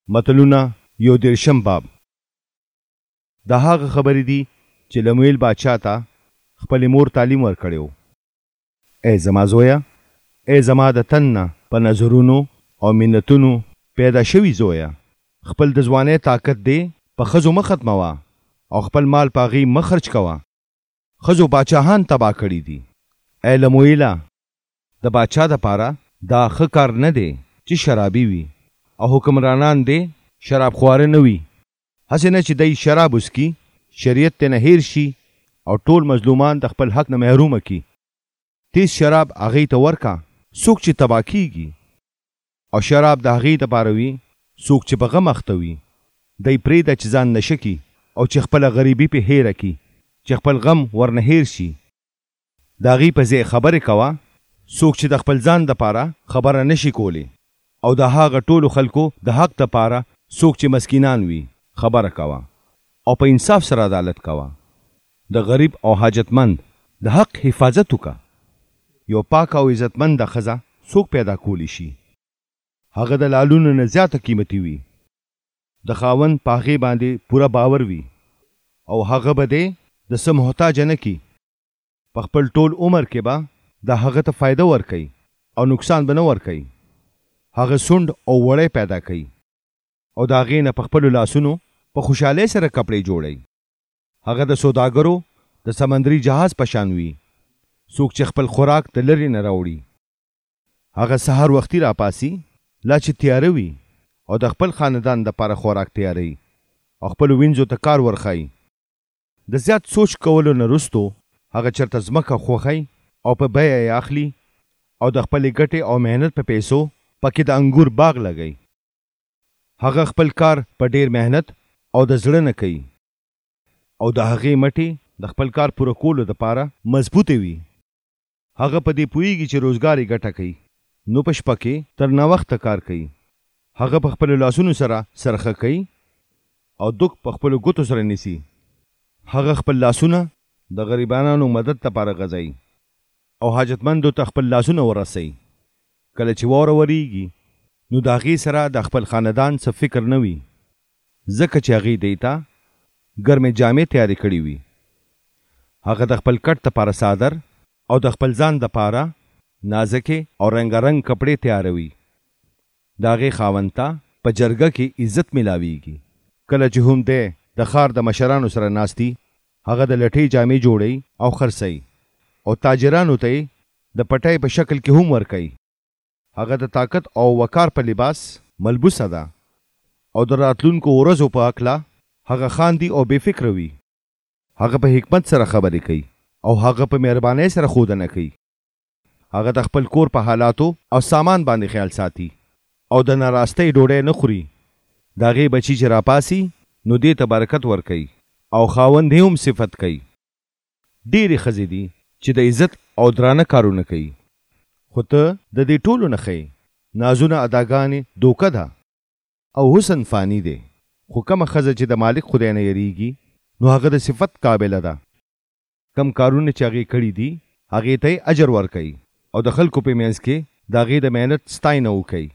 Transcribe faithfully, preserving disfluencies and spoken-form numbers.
متلونه یو دیرشم باب. د هغه خبرې دي چې لمویل بادشاه ته خپل مور تعلیم ورکړیو. ای زما زویا، ای زما د تن نه په نظرونو او منتونو پیدا شوی زویا، خپل د ځوانۍ طاقت دی په ښځو مه ختموه او خپل مال په هغې مه خرچ کوه. ښځو باچاهان تباه کړي دي. ای لمویله، د باچا دپاره دا ښه کار نه دی چې شرابي وي او حکمرانان دی شراب خواره نه وي. هسې نه چې دی شراب وسکي، شریعت ته نه هیر شي او ټول مظلومان د خپل حق نه محرومه کی. تیز شراب هغې ته ورکه څوک چې تباه کیږي، او شراب د هغې دپاره وي څوک چې په غم اخته وي. دی پرېږده چې ځان نشه کي او چې خپله غریبي پې هیره کي، چې خپل غم ورنه هیر شي. د هغې په ځای خبرې کوه څوک چې د خپل ځان دپاره خبره نشي کولی، او د هغه ټولو خلکو د حق دپاره څوک چې مسکینان وي خبره کوه، او په انصاف سره عدالت کوه. د غریب او حاجتمند د حق حفاظت وکړه. یو پاک او عزتمند ښځه څوک پیدا کولی شي؟ هغه د لالونو نه زیاته قیمتي وي. د خاوند په هغې باندې پوره باور وي او هغه به دی د څه محتاجه نه کي. په خپل ټول عمر کې به د هغه ته فایده ورکوي او نقصان به نه ورکوي. هغه سونډ او وړی پیدا کوي او د هغې نه په خپلو لاسونو په خوشحالۍ سره کپړې جوړوي. هغه د سوداګرو د سمندري جهاز په شان وي، څوک چې خپل خوراک د لرې نه راوړي. هغه سهار وختي راپاسي لا چې تیاره وي او د خپل خاندان دپاره خوراک تیاروي او خپلو وینځو ته کار ورښایي. د زیات سوچ کولو نه وروستو هغه چېرته ځمکه خوښوي او په بیه یې اخلي او د خپلې ګټې او محنت په پیسو پکې د انګور باغ لګوي. هغه خپل کار په ډیر محنت او د زړه نه کوي او د هغې مټې د خپل کار پوره کولو دپاره مضبوطې وي. هغه په دې پوهیږي چې روزګار یې ګټه کوي، نو په شپه کې تر ناوخته کار کوي. هغه په خپلو لاسونو سره سرخه کوي او دوک په خپلو ګوتو سره نیسي. هغه خپل لاسونه د غریبانو مدد دپاره غځوي او حاجتمندو ته خپل لاسونه ورسوي. کله چې واوره وریږي نو د هغې سره د خپل خاندان څه فکر نه وي، ځکه چې هغې دی ته ګرمې جامې تیارې کړې وي. هغه د خپل کټ دپاره څادر او د خپل ځان دپاره نازکې او رنګارنګ کپړې تیاروي. د هغې خاوند ته په جرګه کې عزت میلاویږي. کله چې هم دی د ښار د مشرانو سره ناستي، هغه د لټۍ جامې جوړوي او خرڅوي او تاجرانو ته یې د پټۍ په شکل کې هم ورکوي. هغه د طاقت او وقار په لباس ملبوسه ده او د راتلونکو ورځو په هکله هغه خاندي او بې فکره وي. هغه په حکمت سره خبرې کوي او هغه په مهربانۍ سره ښودنه کوي. هغه د خپل کور په حالاتو او سامان باندې خیال ساتي او د ناراستۍ ډوډۍ نه خوري. د هغې بچي چې راپاسي نو دې ته برکت ورکوي او خاوند یې هم صفت کوي. ډېرې ښځې دي چې د عزت او درانه کارونه کوي، خو ته د دې ټولو نه ښې. نازونه اداګانې دوکه ده او حسن فانی دی، خو کومه ښځه چې د مالک خدای نه یریږي نو هغه د صفت قابله ده. کم کارونه چې هغې کړي دي هغې ته یې اجر ورکوي او د خلکو په منځ کې د هغې د محنت ستاینه وکوي.